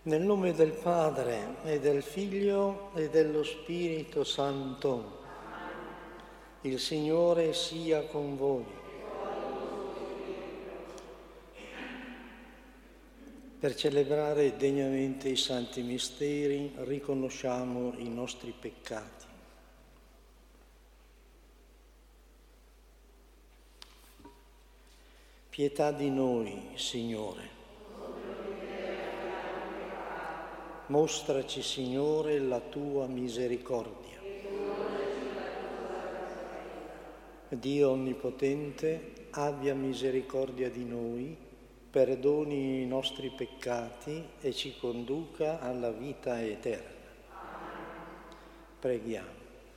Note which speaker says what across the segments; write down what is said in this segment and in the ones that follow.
Speaker 1: Nel nome del Padre e del Figlio e dello Spirito Santo. Il Signore sia con voi. Per celebrare degnamente i santi misteri riconosciamo i nostri peccati. Pietà di noi, Signore. Mostraci, Signore, la tua misericordia. Dio Onnipotente, abbia misericordia di noi, perdoni i nostri peccati e ci conduca alla vita eterna. Preghiamo.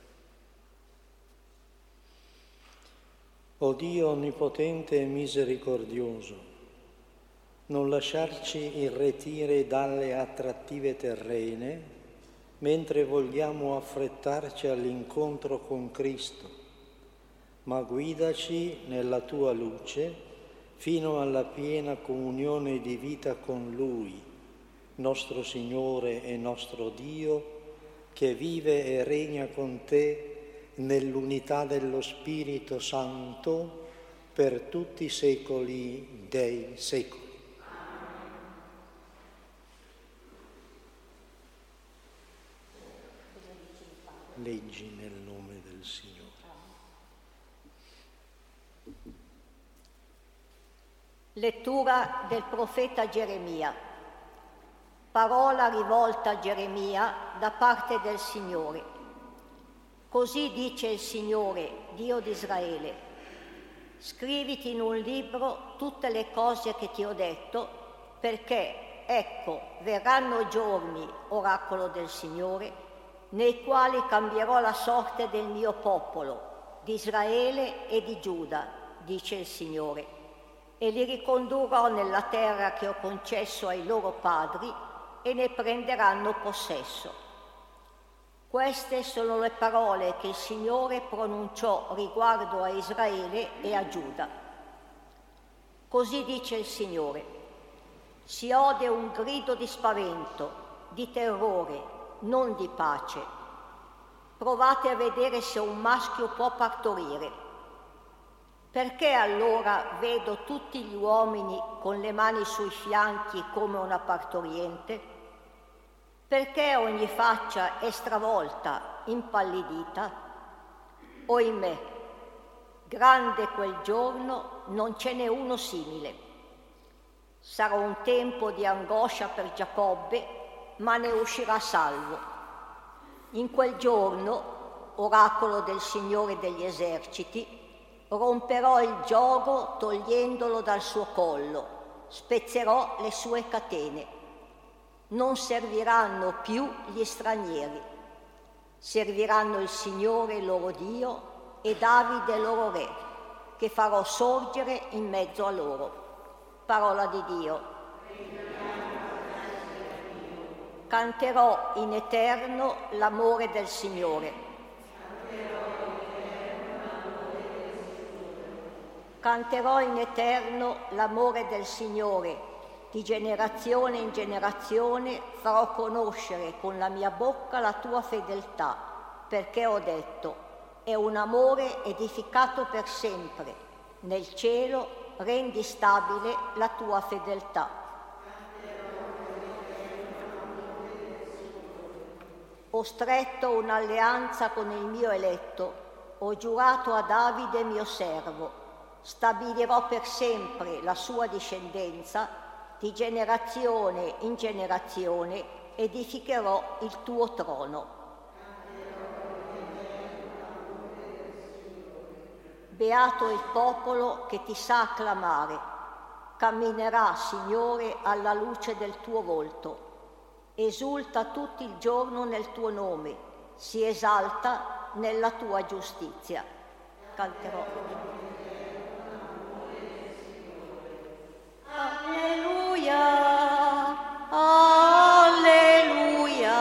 Speaker 1: O Dio Onnipotente e misericordioso, non lasciarci irretire dalle attrattive terrene, mentre vogliamo affrettarci all'incontro con Cristo, ma guidaci nella tua luce fino alla piena comunione di vita con Lui, nostro Signore e nostro Dio, che vive e regna con te nell'unità dello Spirito Santo per tutti i secoli dei secoli. Leggi nel nome del Signore.
Speaker 2: Lettura del profeta Geremia. Parola rivolta a Geremia da parte del Signore. Così dice il Signore, Dio di Israele: scriviti in un libro tutte le cose che ti ho detto, perché, ecco, verranno giorni, oracolo del Signore, nei quali cambierò la sorte del mio popolo, di Israele e di Giuda, dice il Signore, e li ricondurrò nella terra che ho concesso ai loro padri e ne prenderanno possesso. Queste sono le parole che il Signore pronunciò riguardo a Israele e a Giuda. Così dice il Signore: si ode un grido di spavento, di terrore, non di pace. Provate a vedere se un maschio può partorire. Perché allora vedo tutti gli uomini con le mani sui fianchi come una partoriente? Perché ogni faccia è stravolta, impallidita? Oimè, grande quel giorno, non ce n'è uno simile. Sarà un tempo di angoscia per Giacobbe, ma ne uscirà salvo. In quel giorno, oracolo del Signore degli eserciti, romperò il giogo togliendolo dal suo collo, spezzerò le sue catene. Non serviranno più gli stranieri, serviranno il Signore loro Dio e Davide loro re, che farò sorgere in mezzo a loro. Parola di Dio. Canterò in eterno l'amore del Signore. Canterò in eterno l'amore del Signore. Di generazione in generazione farò conoscere con la mia bocca la tua fedeltà, perché ho detto: è un amore edificato per sempre. Nel cielo rendi stabile la tua fedeltà. Ho stretto un'alleanza con il mio eletto, ho giurato a Davide mio servo, stabilirò per sempre la sua discendenza, di generazione in generazione edificherò il tuo trono. Beato il popolo che ti sa acclamare, camminerà, Signore, alla luce del tuo volto. Esulta tutto il giorno nel tuo nome, si esalta nella tua giustizia. Canterò. Alleluia, alleluia,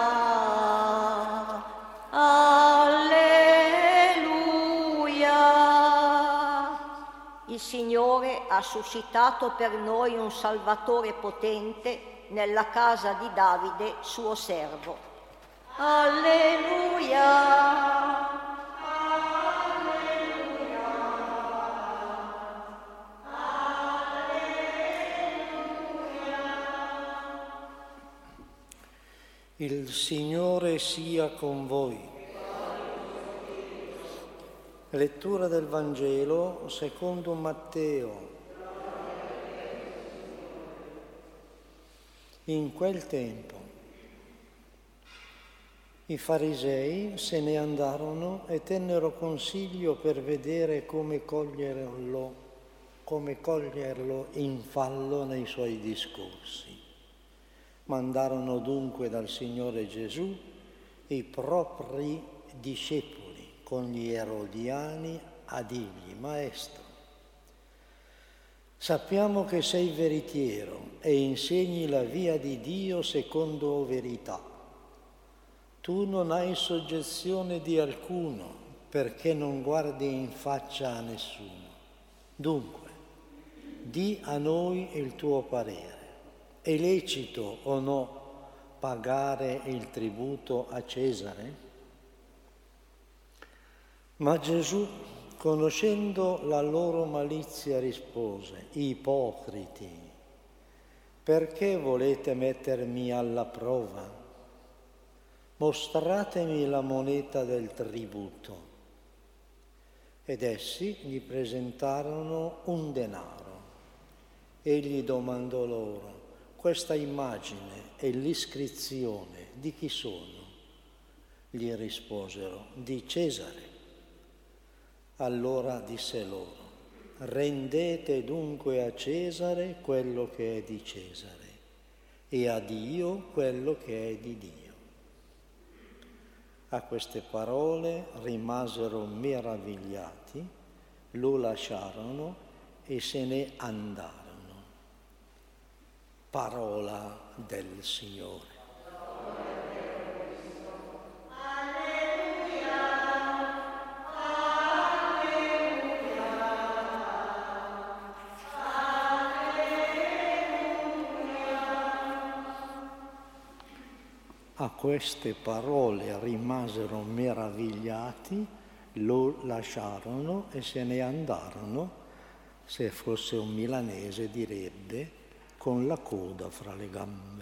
Speaker 2: alleluia. Il Signore ha suscitato per noi un Salvatore potente, nella casa di Davide, suo servo. Alleluia!
Speaker 1: Il Signore sia con voi. Lettura del Vangelo secondo Matteo. In quel tempo i farisei se ne andarono e tennero consiglio per vedere come coglierlo in fallo nei suoi discorsi. Mandarono dunque dal Signore Gesù i propri discepoli con gli erodiani a dirgli: Maestro, sappiamo che sei veritiero e insegni la via di Dio secondo verità. Tu non hai soggezione di alcuno perché non guardi in faccia a nessuno. Dunque, di a noi il tuo parere. È lecito o no pagare il tributo a Cesare? Ma Gesù, conoscendo la loro malizia, rispose: Ipocriti, perché volete mettermi alla prova? Mostratemi la moneta del tributo. Ed essi gli presentarono un denaro. Egli domandò loro: questa immagine e l'iscrizione di chi sono? Gli risposero: di Cesare. Allora disse loro: rendete dunque a Cesare quello che è di Cesare e a Dio quello che è di Dio. A queste parole rimasero meravigliati, lo lasciarono e se ne andarono. Parola del Signore.
Speaker 2: Alleluia!
Speaker 1: A queste parole rimasero meravigliati, lo lasciarono e se ne andarono. Se fosse un milanese direbbe: con la coda fra le gambe.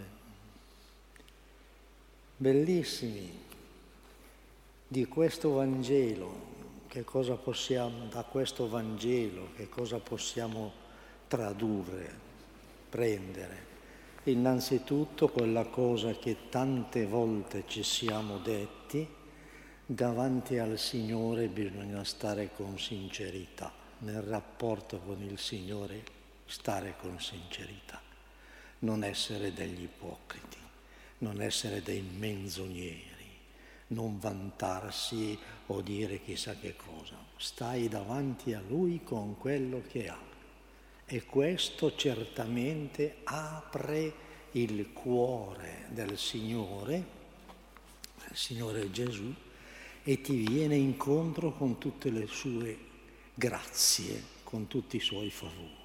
Speaker 1: Bellissimi di questo Vangelo, da questo Vangelo, che cosa possiamo tradurre, prendere? Innanzitutto quella cosa che tante volte ci siamo detti: davanti al Signore bisogna stare con sincerità, nel rapporto con il Signore stare con sincerità. Non essere degli ipocriti, non essere dei menzogneri, non vantarsi o dire chissà che cosa. Stai davanti a Lui con quello che ha. E questo certamente apre il cuore del Signore Gesù, e ti viene incontro con tutte le sue grazie, con tutti i suoi favori.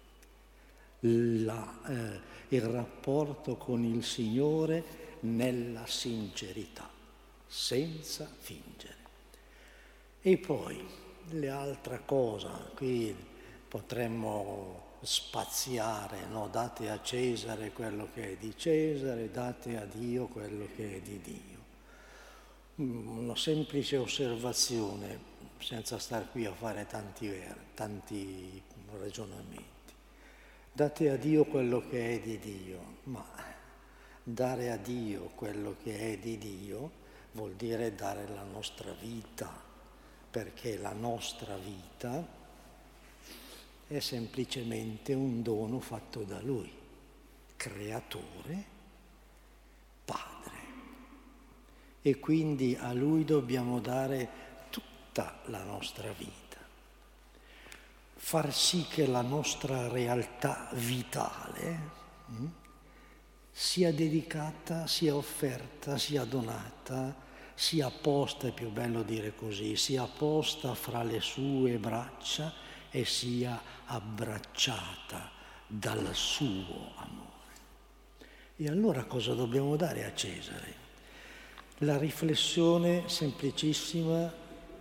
Speaker 1: Il rapporto con il Signore nella sincerità, senza fingere. E poi l'altra cosa, qui potremmo spaziare, no? Date a Cesare quello che è di Cesare, date a Dio quello che è di Dio. Una semplice osservazione, senza star qui a fare tanti ragionamenti. Date a Dio quello che è di Dio, ma dare a Dio quello che è di Dio vuol dire dare la nostra vita, perché la nostra vita è semplicemente un dono fatto da Lui, creatore, Padre. E quindi a Lui dobbiamo dare tutta la nostra vita. Far sì che la nostra realtà vitale sia dedicata, sia offerta, sia donata, sia posta, è più bello dire così, sia posta fra le sue braccia e sia abbracciata dal suo amore. E allora cosa dobbiamo dare a Cesare? La riflessione semplicissima,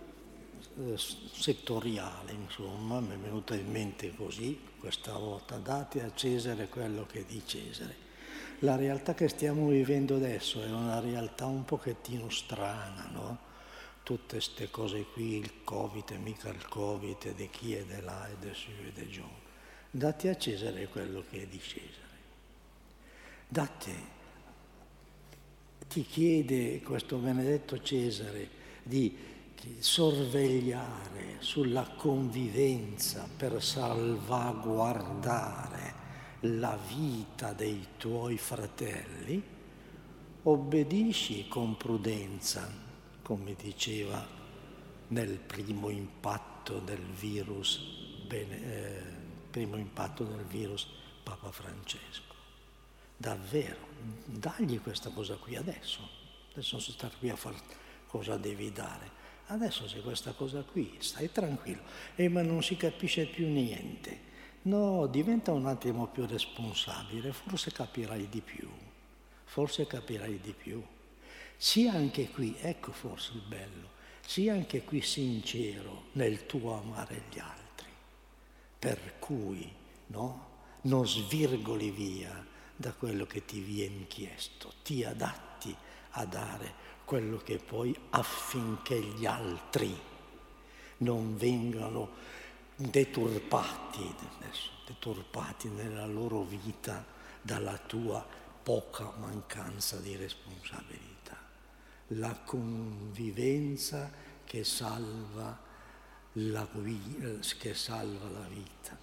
Speaker 1: settoriale, insomma, mi è venuta in mente così, questa volta: date a Cesare quello che è di Cesare. La realtà che stiamo vivendo adesso è una realtà un pochettino strana, no? Tutte queste cose qui, il Covid, e mica il Covid, e di chi è di là, e di su, e di giù. Date a Cesare quello che è di Cesare. Ti chiede questo benedetto Cesare di sorvegliare sulla convivenza per salvaguardare la vita dei tuoi fratelli, obbedisci con prudenza, come diceva nel primo impatto del virus Papa Francesco. Davvero, dagli questa cosa qui adesso non sto stare qui a fare cosa devi dare. Adesso c'è questa cosa qui, stai tranquillo. Ma non si capisce più niente. No, diventa un attimo più responsabile, forse capirai di più. Sii anche qui, ecco forse il bello, sii anche qui sincero nel tuo amare gli altri. Per cui, no, non svirgoli via da quello che ti viene chiesto, ti adatti a dare quello che puoi affinché gli altri non vengano deturpati nella loro vita dalla tua poca mancanza di responsabilità. La convivenza che salva la vita.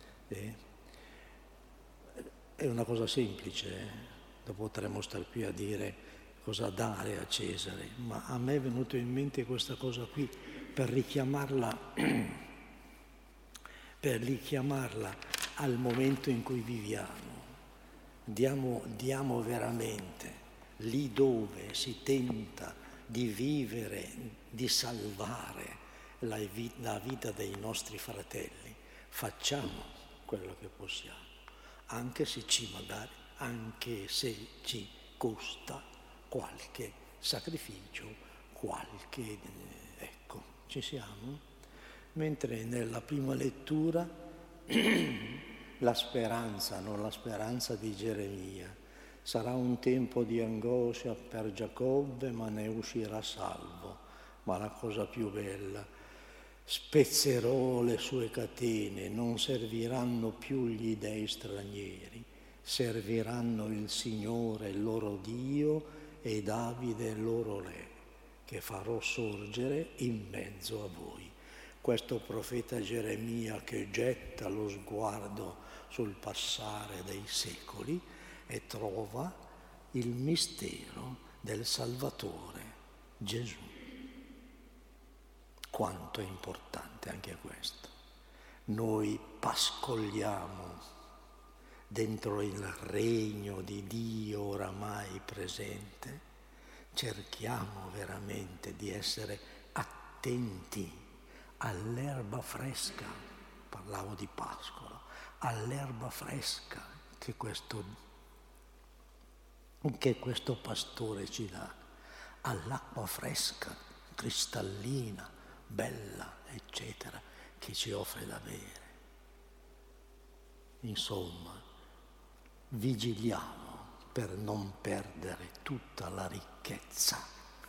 Speaker 1: È una cosa semplice, dopo potremmo star qui a dire cosa dare a Cesare, ma a me è venuto in mente questa cosa qui per richiamarla al momento in cui viviamo. Diamo veramente lì dove si tenta di vivere, di salvare la vita dei nostri fratelli, facciamo quello che possiamo. Anche se ci costa qualche sacrificio, ecco, ci siamo? Mentre nella prima lettura la speranza di Geremia: sarà un tempo di angoscia per Giacobbe, ma ne uscirà salvo. Ma la cosa più bella: spezzerò le sue catene, non serviranno più gli dei stranieri, serviranno il Signore, il loro Dio, e Davide, il loro Re, che farò sorgere in mezzo a voi. Questo profeta Geremia che getta lo sguardo sul passare dei secoli e trova il mistero del Salvatore Gesù. Quanto è importante anche questo. Noi pascoliamo dentro il regno di Dio oramai presente, cerchiamo veramente di essere attenti all'erba fresca, parlavo di pascolo, all'erba fresca che questo pastore ci dà, all'acqua fresca, cristallina, bella, eccetera, che ci offre da bere. Insomma, vigiliamo per non perdere tutta la ricchezza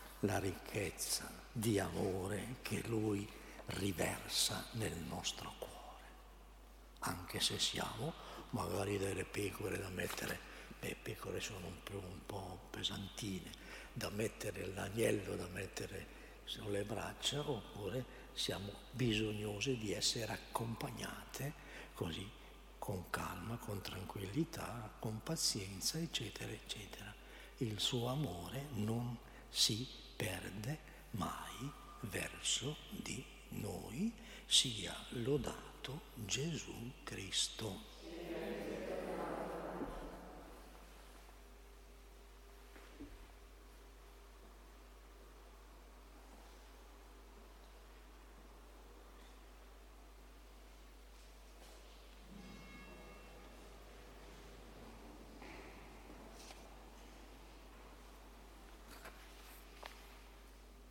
Speaker 1: di amore che Lui riversa nel nostro cuore. Anche se siamo magari delle pecore da mettere, le pecore sono un po' pesantine, da mettere l'agnello, da mettere sulle braccia, oppure siamo bisognose di essere accompagnate così, con calma, con tranquillità, con pazienza, eccetera, eccetera. Il suo amore non si perde mai verso di noi. Sia lodato Gesù Cristo.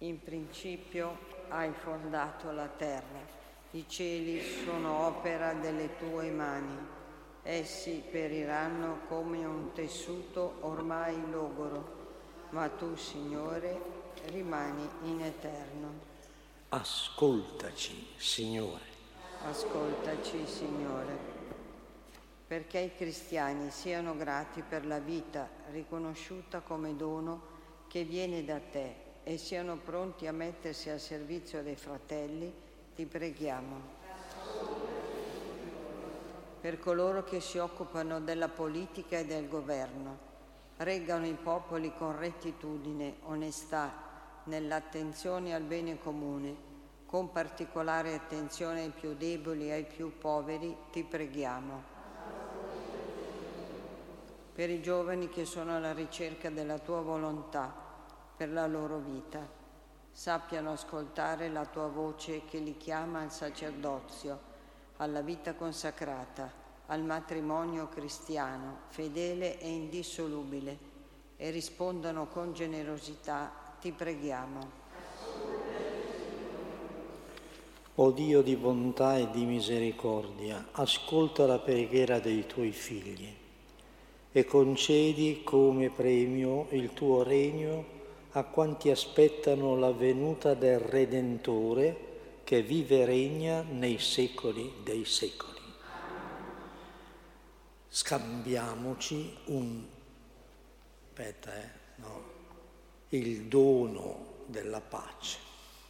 Speaker 3: In principio hai fondato la terra, i cieli sono opera delle tue mani, essi periranno come un tessuto ormai logoro, ma tu, Signore, rimani in eterno.
Speaker 1: Ascoltaci, Signore.
Speaker 3: Ascoltaci, Signore. Perché i cristiani siano grati per la vita riconosciuta come dono che viene da te e siano pronti a mettersi al servizio dei fratelli, ti preghiamo. Per coloro che si occupano della politica e del governo, reggano i popoli con rettitudine, onestà, nell'attenzione al bene comune, con particolare attenzione ai più deboli e ai più poveri, ti preghiamo. Per i giovani che sono alla ricerca della tua volontà per la loro vita, sappiano ascoltare la tua voce che li chiama al sacerdozio, alla vita consacrata, al matrimonio cristiano, fedele e indissolubile, e rispondano con generosità, ti preghiamo.
Speaker 1: O Dio di bontà e di misericordia, ascolta la preghiera dei tuoi figli e concedi come premio il tuo regno a quanti aspettano la venuta del Redentore che vive e regna nei secoli dei secoli. Scambiamoci il dono della pace.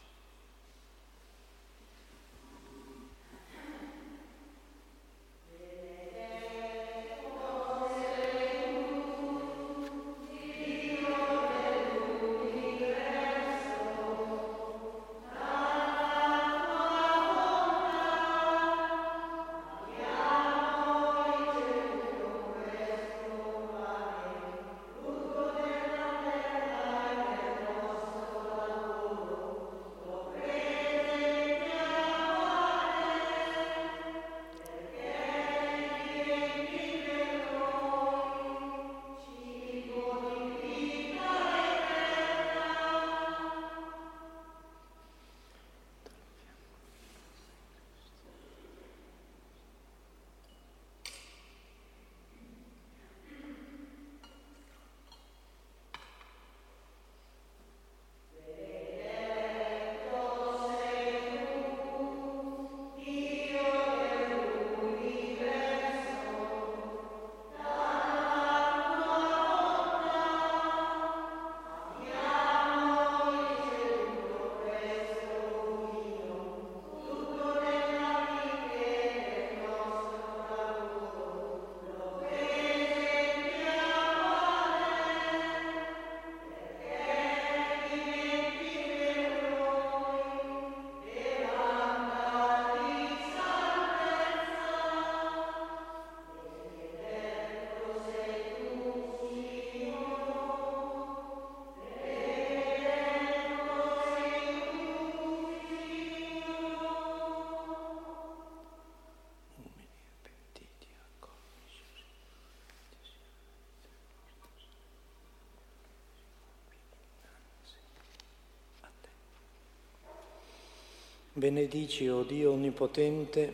Speaker 1: Benedici, o Dio Onnipotente,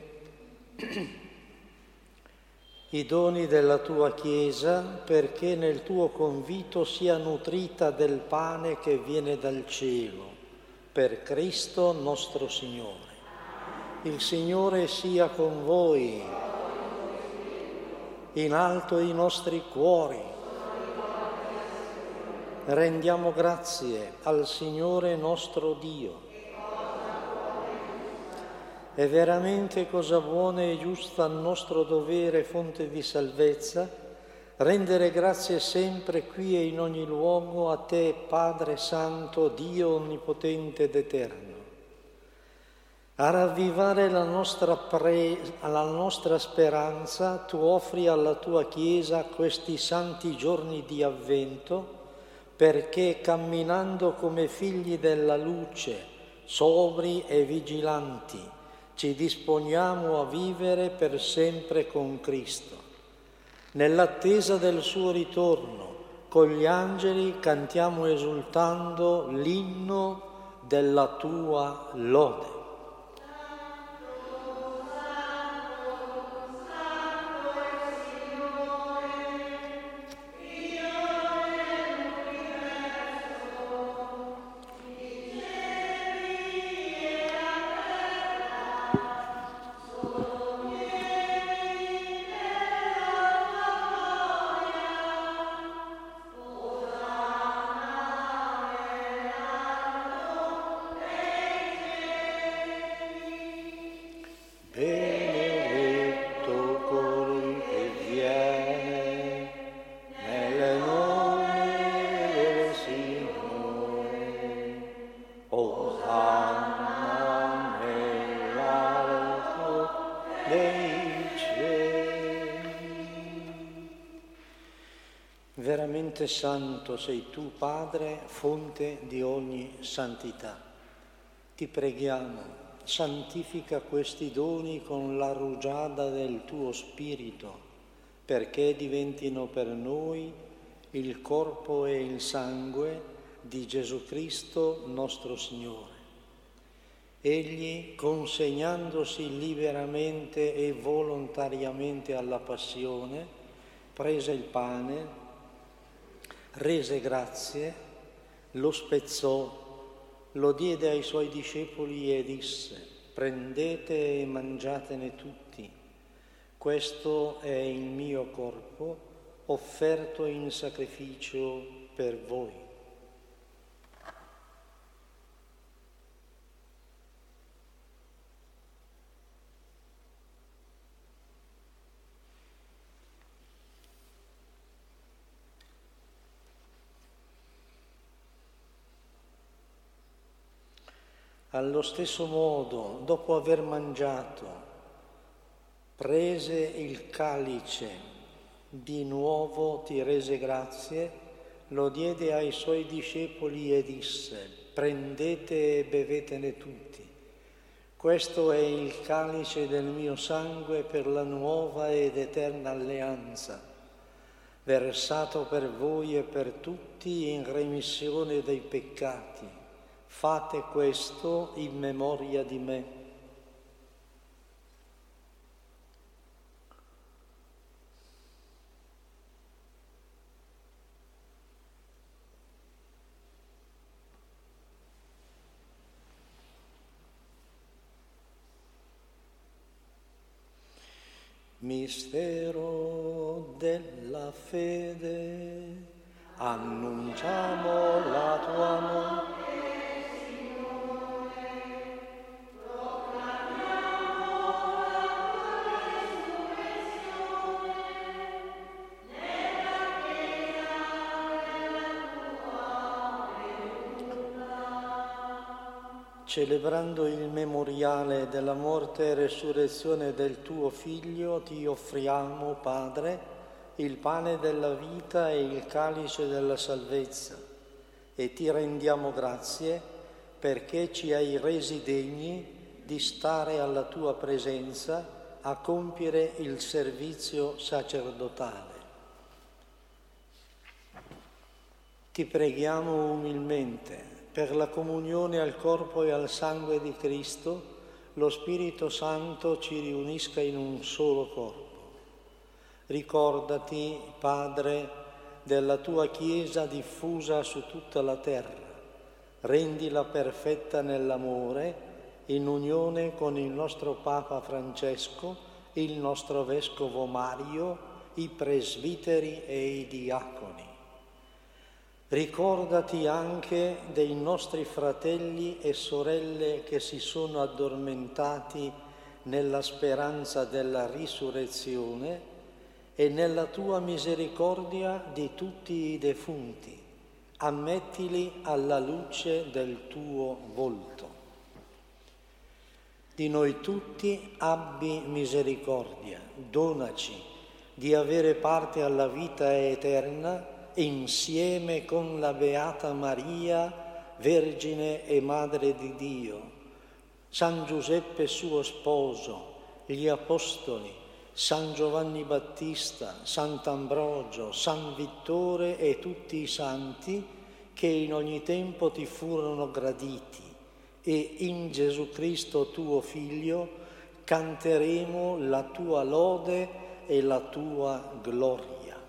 Speaker 1: i doni della tua Chiesa perché nel tuo convito sia nutrita del pane che viene dal cielo, per Cristo nostro Signore. Il Signore sia con voi, in alto i nostri cuori. Rendiamo grazie al Signore nostro Dio. È veramente cosa buona e giusta, nostro dovere, fonte di salvezza, rendere grazie sempre qui e in ogni luogo a te, Padre Santo, Dio Onnipotente ed Eterno. A ravvivare la nostra speranza, tu offri alla tua Chiesa questi santi giorni di Avvento, perché camminando come figli della luce, sobri e vigilanti, ci disponiamo a vivere per sempre con Cristo. Nell'attesa del suo ritorno, con gli angeli cantiamo esultando l'inno della tua lode. Benedetto colui che viene nel nome del Signore, Osanna nell'alto dei cieli. Veramente santo sei tu, Padre, fonte di ogni santità. Ti preghiamo, santifica questi doni con la rugiada del tuo Spirito, perché diventino per noi il corpo e il sangue di Gesù Cristo nostro Signore. Egli, consegnandosi liberamente e volontariamente alla passione, prese il pane, rese grazie, lo spezzò, lo diede ai suoi discepoli e disse: prendete e mangiatene tutti, questo è il mio corpo offerto in sacrificio per voi. Allo stesso modo, dopo aver mangiato, prese il calice, di nuovo ti rese grazie, lo diede ai suoi discepoli e disse: prendete e bevetene tutti. Questo è il calice del mio sangue per la nuova ed eterna alleanza, versato per voi e per tutti in remissione dei peccati. Fate questo in memoria di me. Mistero della fede, annunciamo la tua morte. Celebrando il memoriale della morte e resurrezione del tuo Figlio, ti offriamo, Padre, il pane della vita e il calice della salvezza, e ti rendiamo grazie perché ci hai resi degni di stare alla tua presenza a compiere il servizio sacerdotale. Ti preghiamo umilmente per la comunione al corpo e al sangue di Cristo, lo Spirito Santo ci riunisca in un solo corpo. Ricordati, Padre, della tua Chiesa diffusa su tutta la terra. Rendila perfetta nell'amore, in unione con il nostro Papa Francesco, il nostro Vescovo Mario, i presbiteri e i diaconi. Ricordati anche dei nostri fratelli e sorelle che si sono addormentati nella speranza della risurrezione e nella tua misericordia di tutti i defunti. Ammettili alla luce del tuo volto. Di noi tutti abbi misericordia, donaci di avere parte alla vita eterna insieme con la Beata Maria, Vergine e Madre di Dio, San Giuseppe suo sposo, gli Apostoli, San Giovanni Battista, Sant'Ambrogio, San Vittore e tutti i santi che in ogni tempo ti furono graditi, e in Gesù Cristo tuo Figlio canteremo la tua lode e la tua gloria.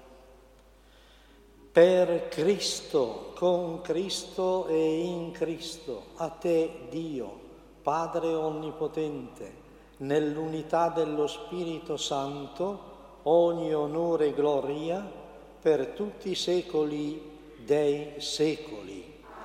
Speaker 1: Per Cristo, con Cristo e in Cristo, a te Dio, Padre Onnipotente, nell'unità dello Spirito Santo, ogni onore e gloria per tutti i secoli dei secoli.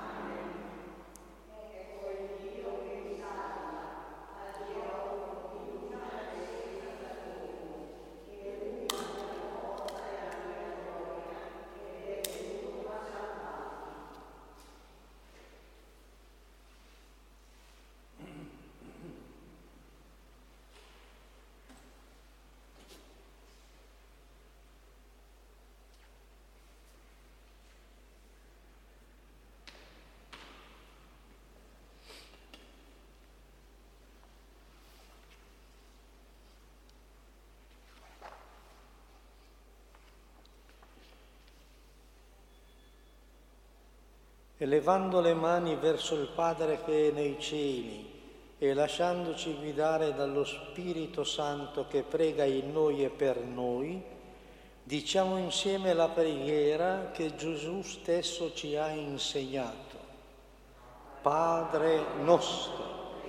Speaker 1: Elevando le mani verso il Padre che è nei cieli e lasciandoci guidare dallo Spirito Santo che prega in noi e per noi, diciamo insieme la preghiera che Gesù stesso ci ha insegnato. Padre nostro,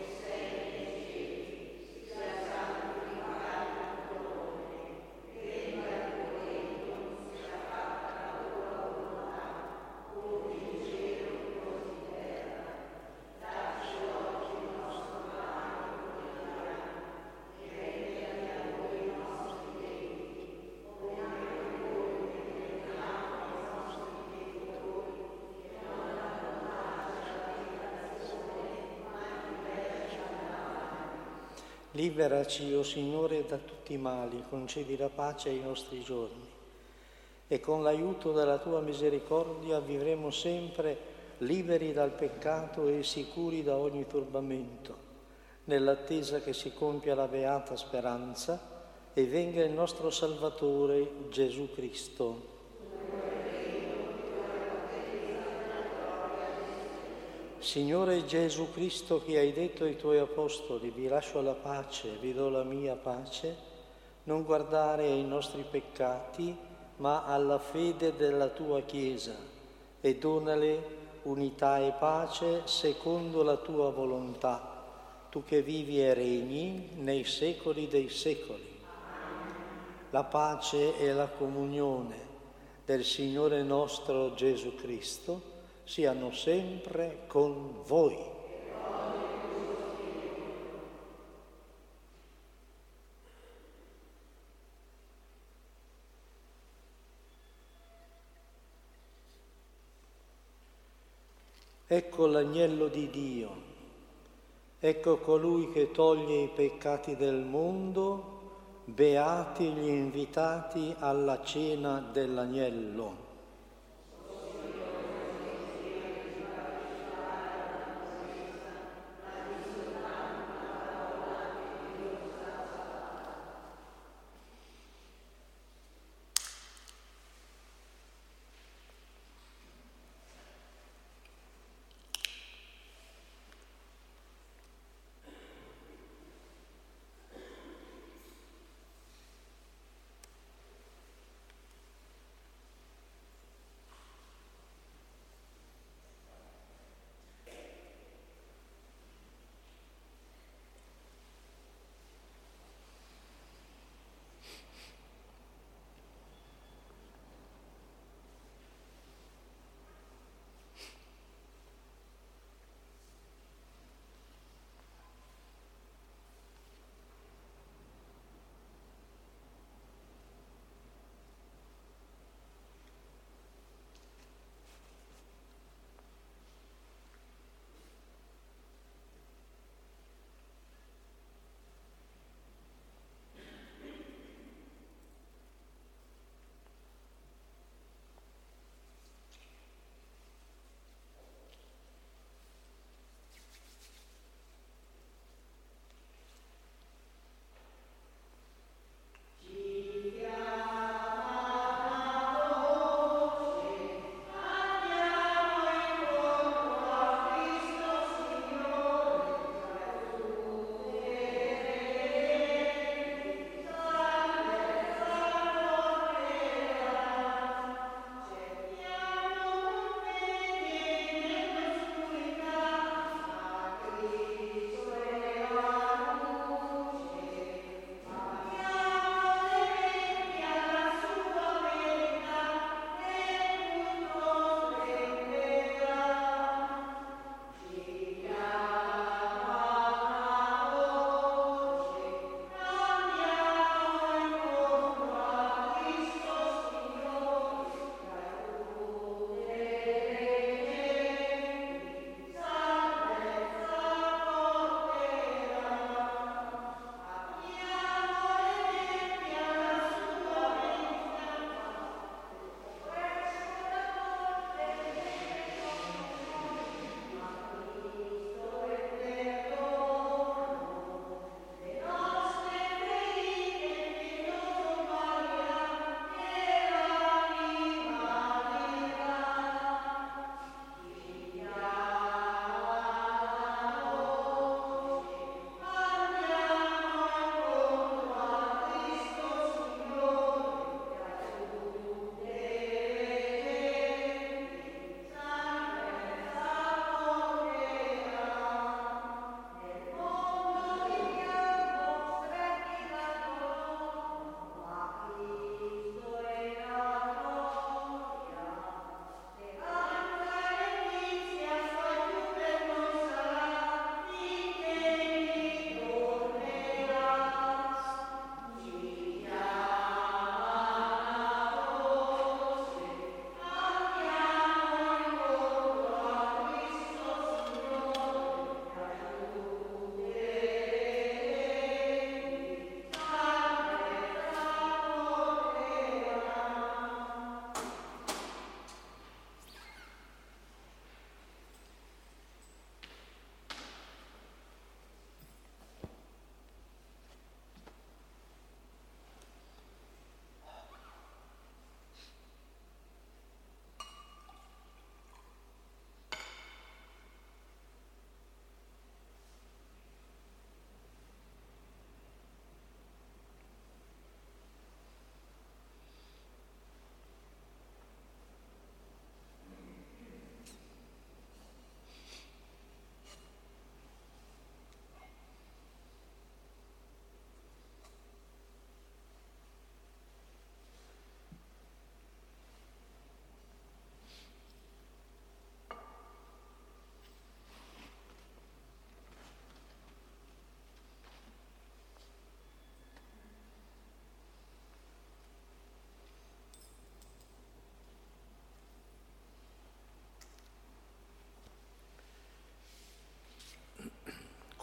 Speaker 1: liberaci, o Signore, da tutti i mali, concedi la pace ai nostri giorni e con l'aiuto della tua misericordia vivremo sempre liberi dal peccato e sicuri da ogni turbamento, nell'attesa che si compia la beata speranza e venga il nostro Salvatore Gesù Cristo. Signore Gesù Cristo, che hai detto ai tuoi apostoli, vi lascio la pace, vi do la mia pace, non guardare ai nostri peccati, ma alla fede della tua Chiesa, e donale unità e pace secondo la tua volontà, tu che vivi e regni nei secoli dei secoli. La pace e la comunione del Signore nostro Gesù Cristo siano sempre con voi. Ecco l'agnello di Dio, ecco colui che toglie i peccati del mondo, beati gli invitati alla cena dell'agnello.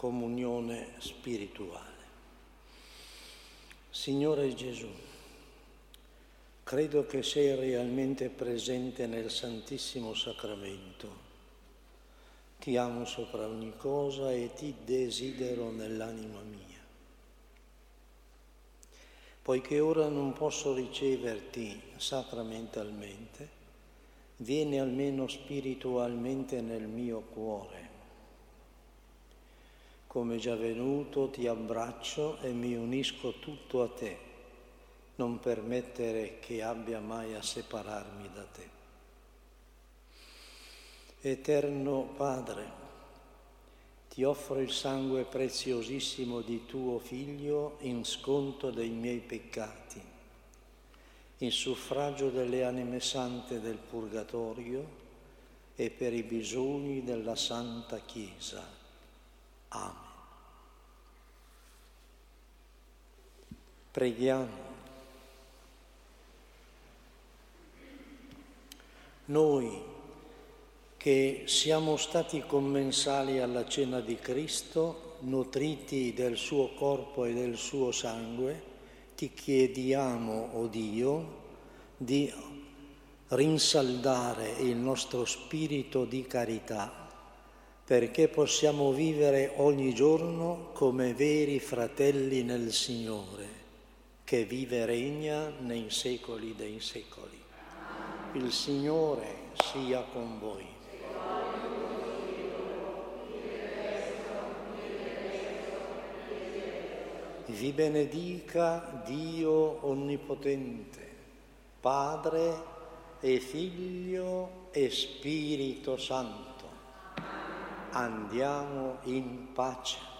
Speaker 1: comunione spirituale. Signore Gesù, credo che sei realmente presente nel Santissimo Sacramento. Ti amo sopra ogni cosa e ti desidero nell'anima mia. Poiché ora non posso riceverti sacramentalmente, vieni almeno spiritualmente nel mio cuore. Come già venuto ti abbraccio e mi unisco tutto a te, non permettere che abbia mai a separarmi da te. Eterno Padre, ti offro il sangue preziosissimo di tuo Figlio in sconto dei miei peccati, in suffragio delle anime sante del Purgatorio e per i bisogni della Santa Chiesa. Amen. Preghiamo. Noi che siamo stati commensali alla cena di Cristo, nutriti del suo corpo e del suo sangue, ti chiediamo, o Dio, di rinsaldare il nostro spirito di carità, perché possiamo vivere ogni giorno come veri fratelli nel Signore, che vive e regna nei secoli dei secoli. Il Signore sia con voi. Vi benedica Dio Onnipotente, Padre e Figlio e Spirito Santo. Andiamo in pace.